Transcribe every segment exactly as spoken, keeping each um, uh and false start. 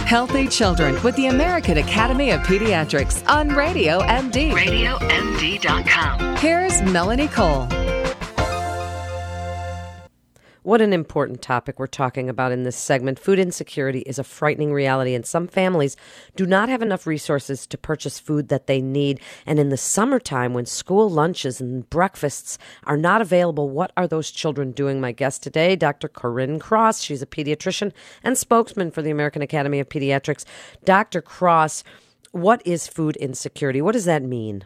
Healthy Children with the American Academy of Pediatrics on Radio M D. radio M D dot com. Here's Melanie Cole. What an important topic we're talking about in this segment. Food insecurity is a frightening reality, and some families do not have enough resources to purchase food that they need. And in the summertime, when school lunches and breakfasts are not available, what are those children doing? My guest today, Doctor Corinne Cross. She's a pediatrician and spokesman for the American Academy of Pediatrics. Doctor Cross, what is food insecurity? What does that mean?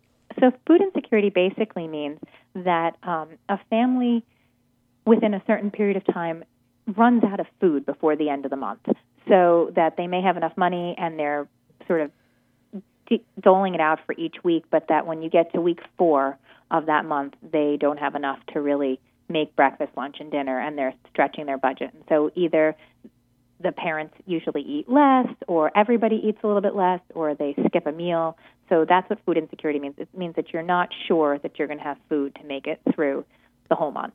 So food insecurity basically means that um, a family within a certain period of time runs out of food before the end of the month, so that they may have enough money and they're sort of de- doling it out for each week, but that when you get to week four of that month, they don't have enough to really make breakfast, lunch, and dinner, and they're stretching their budget. And so either the parents usually eat less, or everybody eats a little bit less, or they skip a meal. So that's what food insecurity means. It means that you're not sure that you're going to have food to make it through the whole month.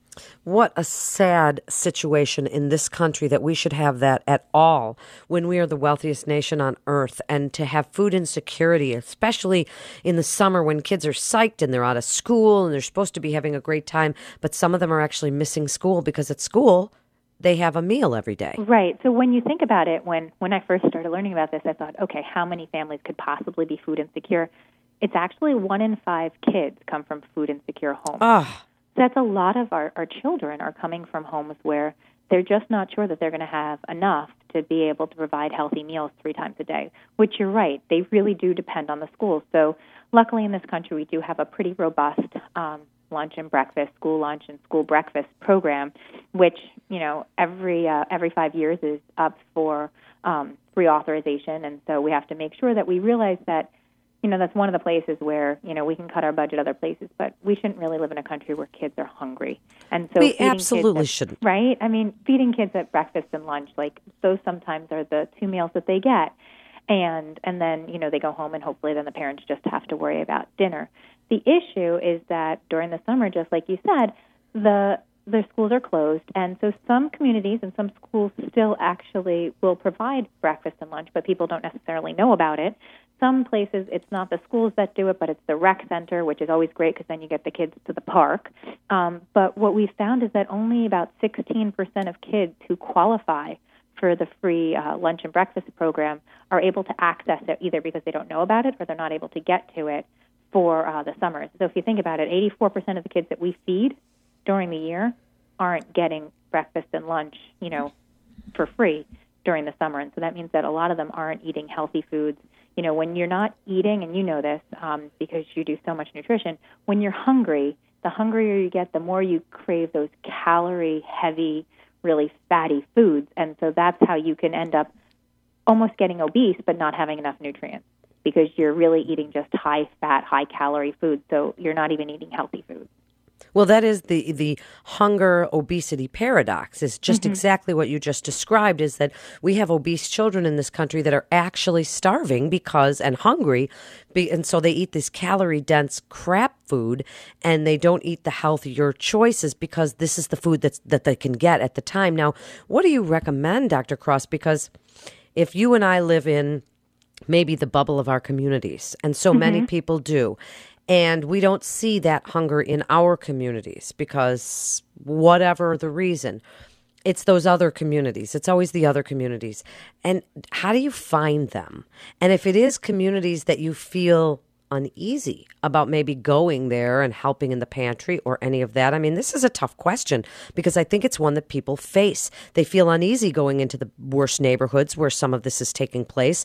What a sad situation in this country that we should have that at all when we are the wealthiest nation on earth, and to have food insecurity, especially in the summer when kids are psyched and they're out of school and they're supposed to be having a great time, but some of them are actually missing school because at school they have a meal every day. Right. So when you think about it, when, when I first started learning about this, I thought, okay, how many families could possibly be food insecure? It's actually one in five kids come from food insecure homes. Oh. That's a lot of our, our children are coming from homes where they're just not sure that they're going to have enough to be able to provide healthy meals three times a day, which you're right, they really do depend on the schools. So luckily in this country, we do have a pretty robust um, lunch and breakfast, school lunch and school breakfast program, which, you know, every uh, every five years is up for um, reauthorization. And so we have to make sure that we realize that, you know, that's one of the places where, you know, we can cut our budget other places, but we shouldn't really live in a country where kids are hungry. And so we absolutely at, shouldn't. Right? I mean, feeding kids at breakfast and lunch, like those sometimes are the two meals that they get. And and then, you know, they go home and hopefully then the parents just have to worry about dinner. The issue is that during the summer, just like you said, the their schools are closed, and so some communities and some schools still actually will provide breakfast and lunch, but people don't necessarily know about it. Some places it's not the schools that do it, but it's the rec center, which is always great because then you get the kids to the park. Um, but what we found is that only about sixteen percent of kids who qualify for the free uh, lunch and breakfast program are able to access it, either because they don't know about it or they're not able to get to it for uh, the summers. So if you think about it, eighty-four percent of the kids that we feed during the year aren't getting breakfast and lunch, you know, for free during the summer. And so that means that a lot of them aren't eating healthy foods. You know, when you're not eating, and you know this um, because you do so much nutrition, when you're hungry, the hungrier you get, the more you crave those calorie-heavy, really fatty foods. And so that's how you can end up almost getting obese but not having enough nutrients, because you're really eating just high-fat, high-calorie foods, so you're not even eating healthy foods. Well, that is the the hunger obesity paradox. Is just Mm-hmm. exactly what you just described. Is that we have obese children in this country that are actually starving because and hungry, be, and so they eat this calorie dense crap food, and they don't eat the healthier choices because this is the food that's that they can get at the time. Now, what do you recommend, Doctor Cross? Because if you and I live in maybe the bubble of our communities, and so mm-hmm. many people do. And we don't see that hunger in our communities because whatever the reason, it's those other communities. It's always the other communities. And how do you find them? And if it is communities that you feel uneasy about maybe going there and helping in the pantry or any of that, I mean, this is a tough question because I think it's one that people face. They feel uneasy going into the worst neighborhoods where some of this is taking place.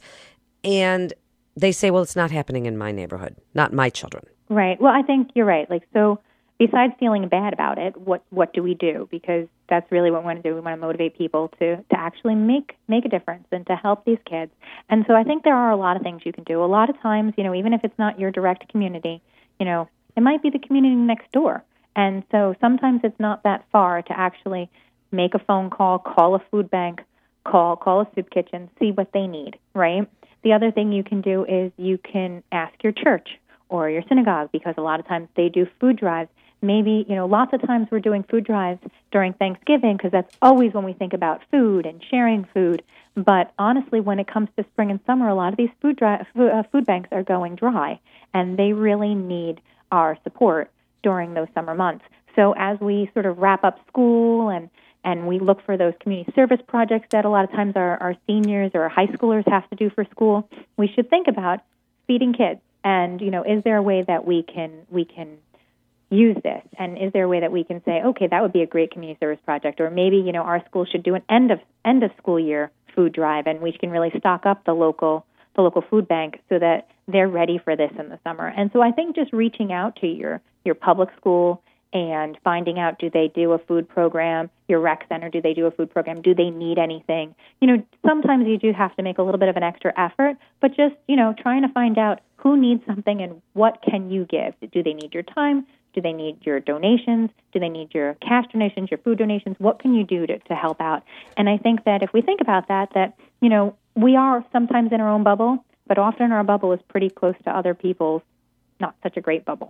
And they say, well, it's not happening in my neighborhood, not my children. Right. Well, I think you're right. Like, so besides feeling bad about it, what what do we do? Because that's really what we want to do. We want to motivate people to, to actually make, make a difference and to help these kids. And so I think there are a lot of things you can do. A lot of times, you know, even if it's not your direct community, you know, it might be the community next door. And so sometimes it's not that far to actually make a phone call, call a food bank, call call a soup kitchen, see what they need, right? The other thing you can do is you can ask your church or your synagogue, because a lot of times they do food drives. Maybe, you know, lots of times we're doing food drives during Thanksgiving because that's always when we think about food and sharing food. But honestly, when it comes to spring and summer, a lot of these food, dry, food, uh, food banks are going dry, and they really need our support during those summer months. So as we sort of wrap up school and, and we look for those community service projects that a lot of times our, our seniors or our high schoolers have to do for school, we should think about feeding kids. And, you know, is there a way that we can we can use this? And is there a way that we can say, okay, that would be a great community service project, or maybe, you know, our school should do an end of end of school year food drive, and we can really stock up the local the local food bank so that they're ready for this in the summer. And so I think just reaching out to your your public school and finding out, do they do a food program? Your rec center, do they do a food program? Do they need anything? You know, sometimes you do have to make a little bit of an extra effort, but just, you know, trying to find out who needs something and what can you give. Do they need your time? Do they need your donations? Do they need your cash donations, your food donations? What can you do to, to help out? And I think that if we think about that, that, you know, we are sometimes in our own bubble, but often our bubble is pretty close to other people's not such a great bubble.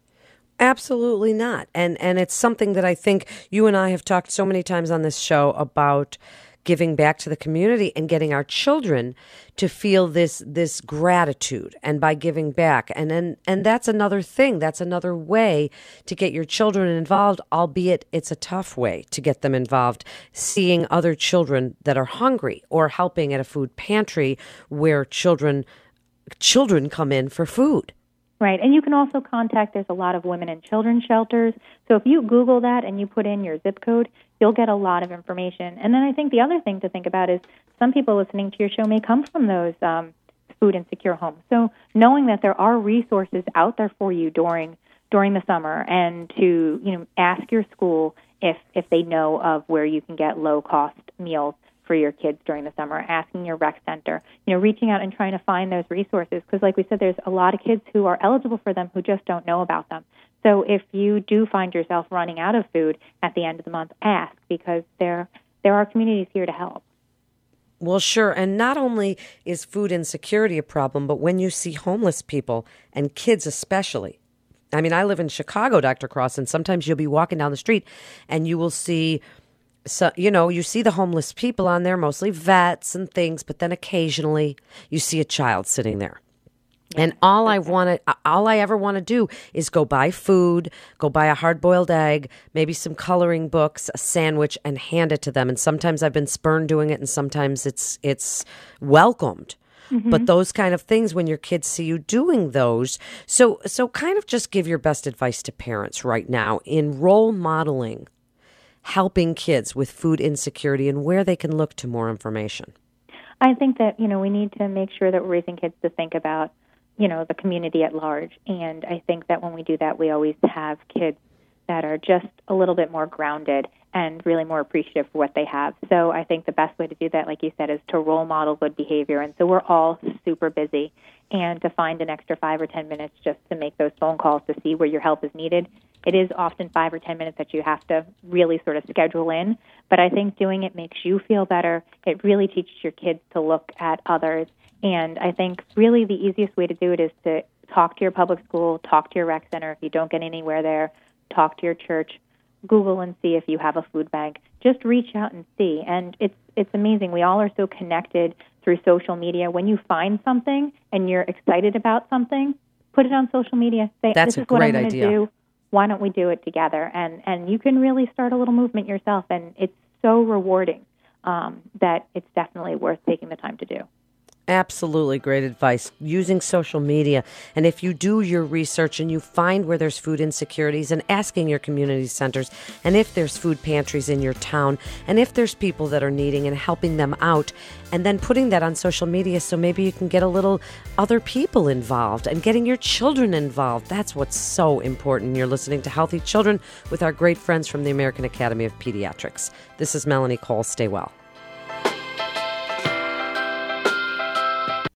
Absolutely not. And and it's something that I think you and I have talked so many times on this show about giving back to the community and getting our children to feel this this gratitude, and by giving back. And and, and that's another thing. That's another way to get your children involved, albeit it's a tough way to get them involved, seeing other children that are hungry or helping at a food pantry where children children come in for food. Right, and you can also contact, there's a lot of women and children shelters. So if you Google that and you put in your zip code, you'll get a lot of information. And then I think the other thing to think about is some people listening to your show may come from those um, food insecure homes. So knowing that there are resources out there for you during during the summer, and to, you know, ask your school if if they know of where you can get low cost meals for your kids during the summer, asking your rec center, you know, reaching out and trying to find those resources. Because like we said, there's a lot of kids who are eligible for them who just don't know about them. So if you do find yourself running out of food at the end of the month, ask, because there there are communities here to help. Well, sure. And not only is food insecurity a problem, but when you see homeless people, and kids especially. I mean, I live in Chicago, Doctor Cross, and sometimes you'll be walking down the street and you will see, so, you know, you see the homeless people on there, mostly vets and things, but then occasionally you see a child sitting there. And all I want to, all I ever want to do is go buy food, go buy a hard-boiled egg, maybe some coloring books, a sandwich, and hand it to them. And sometimes I've been spurned doing it, and sometimes it's it's welcomed. Mm-hmm. But those kind of things, when your kids see you doing those, so so kind of just give your best advice to parents right now in role modeling, helping kids with food insecurity, and where they can look to more information. I think that, you know, we need to make sure that we're raising kids to think about, you know, the community at large. And I think that when we do that, we always have kids that are just a little bit more grounded and really more appreciative for what they have. So I think the best way to do that, like you said, is to role model good behavior. And so we're all super busy, and to find an extra five or ten minutes just to make those phone calls to see where your help is needed. It is often five or ten minutes that you have to really sort of schedule in, but I think doing it makes you feel better. It really teaches your kids to look at others. And I think really the easiest way to do it is to talk to your public school, talk to your rec center. If you don't get anywhere there, talk to your church, Google and see if you have a food bank. Just reach out and see. And it's it's amazing. We all are so connected through social media. When you find something and you're excited about something, put it on social media. Say, That's this a is what great I'm idea. do. Why don't we do it together? And and you can really start a little movement yourself, and it's so rewarding um, that it's definitely worth taking the time to do. Absolutely great advice. Using social media. And if you do your research and you find where there's food insecurities, and asking your community centers, and if there's food pantries in your town, and if there's people that are needing, and helping them out, and then putting that on social media so maybe you can get a little other people involved, and getting your children involved. That's what's so important. You're listening to Healthy Children with our great friends from the American Academy of Pediatrics. This is Melanie Cole. Stay well.